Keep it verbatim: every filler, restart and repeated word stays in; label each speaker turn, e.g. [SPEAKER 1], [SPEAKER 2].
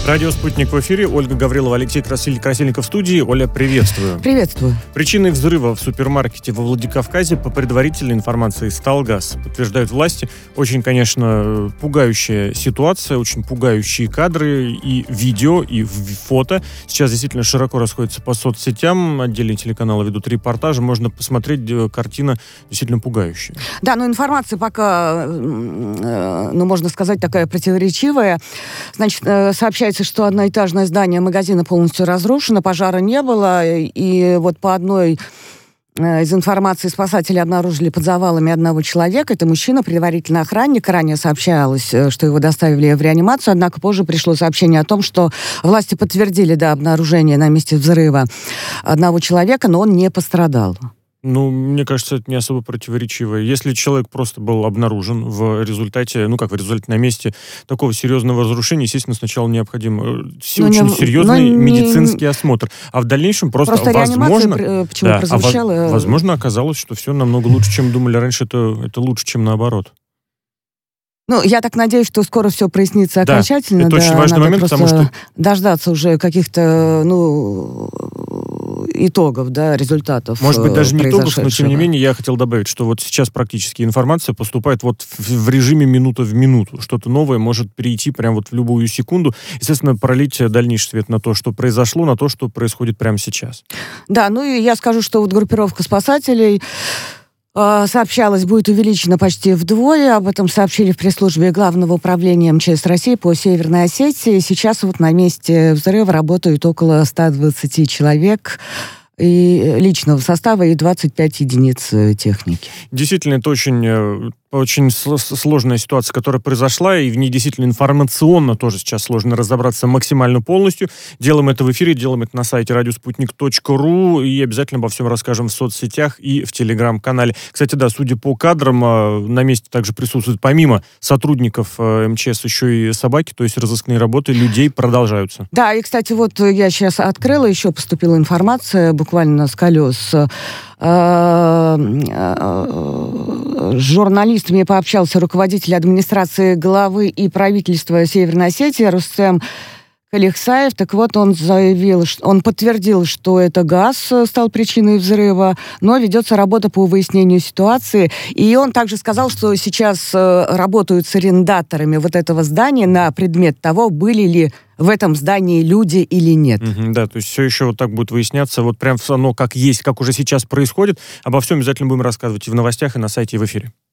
[SPEAKER 1] Радио «Спутник» в эфире. Ольга Гаврилова, Алексей Красиль... Красильников в студии. Оля, приветствую.
[SPEAKER 2] Приветствую.
[SPEAKER 1] Причиной взрыва в супермаркете во Владикавказе по предварительной информации стал газ. Подтверждают власти. Очень, конечно, пугающая ситуация, очень пугающие кадры и видео, и фото. Сейчас действительно широко расходятся по соцсетям. Отдельные телеканалы ведут репортажи. Можно посмотреть, картина действительно пугающая.
[SPEAKER 2] Да, но информация пока, ну, можно сказать, такая противоречивая. Значит, сообщается, что одноэтажное здание магазина полностью разрушено, пожара не было, и вот по одной из информации спасатели обнаружили под завалами одного человека. Это мужчина, предварительно охранник. Ранее сообщалось, что его доставили в реанимацию, однако позже пришло сообщение о том, что власти подтвердили до обнаружения на месте взрыва одного человека, но он не пострадал.
[SPEAKER 1] Ну, мне кажется, это не особо противоречиво. Если человек просто был обнаружен в результате, ну как в результате на месте такого серьезного разрушения, естественно, сначала необходим ну, очень не, серьезный не, медицинский осмотр. А в дальнейшем просто,
[SPEAKER 2] просто
[SPEAKER 1] возможно...
[SPEAKER 2] почему да, прозвучало...
[SPEAKER 1] а возможно, оказалось, что все намного лучше, чем думали раньше. Это, это лучше, чем наоборот.
[SPEAKER 2] Ну, я так надеюсь, что скоро все прояснится окончательно.
[SPEAKER 1] Да, это
[SPEAKER 2] да,
[SPEAKER 1] очень важный момент, потому что...
[SPEAKER 2] дождаться уже каких-то, ну... итогов, да, результатов.
[SPEAKER 1] Может быть, даже не итогов, но тем не менее я хотел добавить, что вот сейчас практически информация поступает вот в, в режиме минута в минуту. Что-то новое может перейти прямо вот в любую секунду. Естественно, пролить дальнейший свет на то, что произошло, на то, что происходит прямо сейчас.
[SPEAKER 2] Да, ну и я скажу, что вот группировка спасателей сообщалось, будет увеличено почти вдвое. Об этом сообщили в пресс-службе Главного управления эм че эс России по Северной Осетии. Сейчас вот на месте взрыва работают около ста двадцати человек и личного состава и двадцать пять единиц техники.
[SPEAKER 1] Действительно, это очень... очень сложная ситуация, которая произошла, и в ней действительно информационно тоже сейчас сложно разобраться максимально полностью. Делаем это в эфире, делаем это на сайте радиоспутник точка ру, и обязательно обо всем расскажем в соцсетях и в телеграм-канале. Кстати, да, судя по кадрам, на месте также присутствуют помимо сотрудников эм че эс еще и собаки, то есть разыскные работы людей продолжаются.
[SPEAKER 2] Да, и, кстати, вот я сейчас открыла, еще поступила информация буквально с колес. С журналистами пообщался руководитель администрации главы и правительства Северной Осетии Рустем Калихсаев. Так вот, он заявил, он подтвердил, что это газ стал причиной взрыва, но ведется работа по выяснению ситуации. И он также сказал, что сейчас работают с арендаторами вот этого здания на предмет того, были ли в этом здании люди или нет.
[SPEAKER 1] Mm-hmm, да, то есть все еще вот так будет выясняться, вот прям оно как есть, как уже сейчас происходит. Обо всем обязательно будем рассказывать и в новостях, и на сайте, и в эфире.